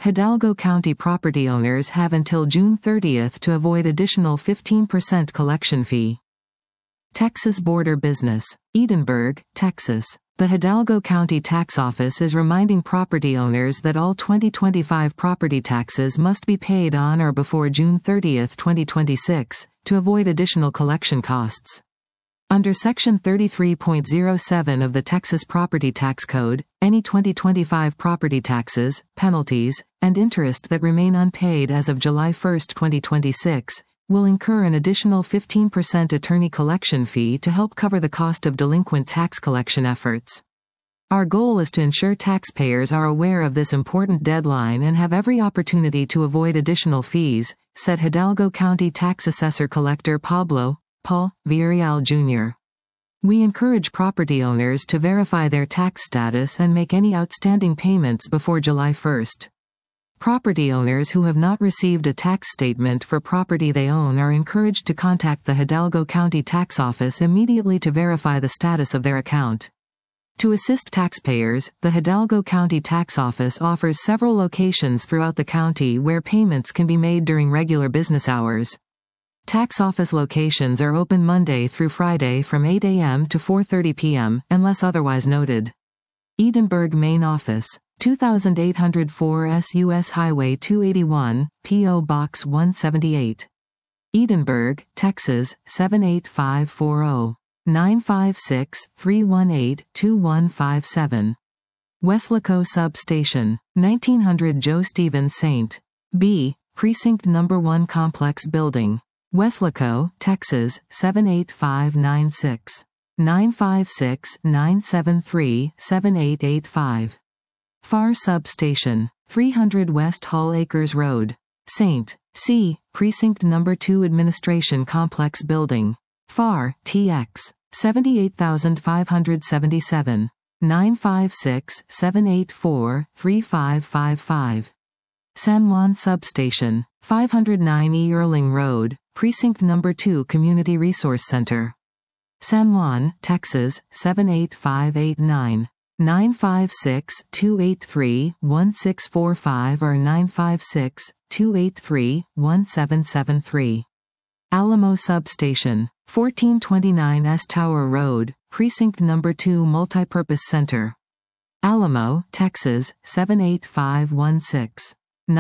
Hidalgo County property owners have until June 30th to avoid additional 15% collection fee. Texas Border Business, Edinburg, Texas. The Hidalgo County Tax Office is reminding property owners that all 2025 property taxes must be paid on or before June 30, 2026, to avoid additional collection costs. Under Section 33.07 of the Texas Property Tax Code, any 2025 property taxes, penalties, and interest that remain unpaid as of July 1, 2026, will incur an additional 15% attorney collection fee to help cover the cost of delinquent tax collection efforts. Our goal is to ensure taxpayers are aware of this important deadline and have every opportunity to avoid additional fees, said Hidalgo County Tax Assessor Collector Paul Villarreal Jr. We encourage property owners to verify their tax status and make any outstanding payments before July 1. Property owners who have not received a tax statement for property they own are encouraged to contact the Hidalgo County Tax Office immediately to verify the status of their account. To assist taxpayers, the Hidalgo County Tax Office offers several locations throughout the county where payments can be made during regular business hours. Tax office locations are open Monday through Friday from 8 a.m. to 4:30 p.m., unless otherwise noted. Edinburg Main Office, 2804 S.U.S. Highway 281, P.O. Box 178. Edinburg, Texas, 78540. 956-318-2157. Weslaco Substation, 1900 Joe Stevens St. B. Precinct No. 1 Complex Building. Weslaco, Texas, 78596. 956-973-7885. Pharr Substation, 300 West Hall Acres Road. St. C. Precinct No. 2 Administration Complex Building. Pharr, TX, 78577. 956-784-3555. San Juan Substation, 509 E. Erling Road, Precinct No. 2 Community Resource Center. San Juan, Texas, 78589. 956-283-1645 or 956-283-1773. Alamo Substation, 1429 S. Tower Road, Precinct No. 2 Multipurpose Center. Alamo, Texas, 78516.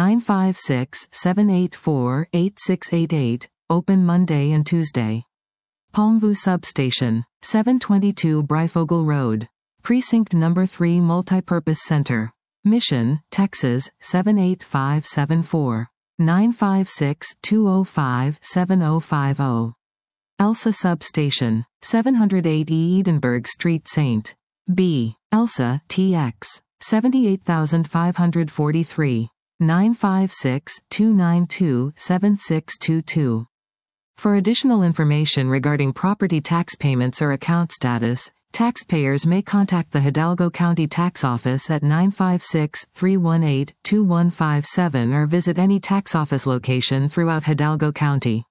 956-784-8688, open Monday and Tuesday. Palmview Substation, 722 Breyfogle Road, Precinct No. 3 Multipurpose Center. Mission, Texas, 78574. 956-205-7050. Elsa Substation, 708 E. Edenberg Street St. B. Elsa, TX, 78543. 956-292-7622. For additional information regarding property tax payments or account status, taxpayers may contact the Hidalgo County Tax Office at 956-318-2157 or visit any tax office location throughout Hidalgo County.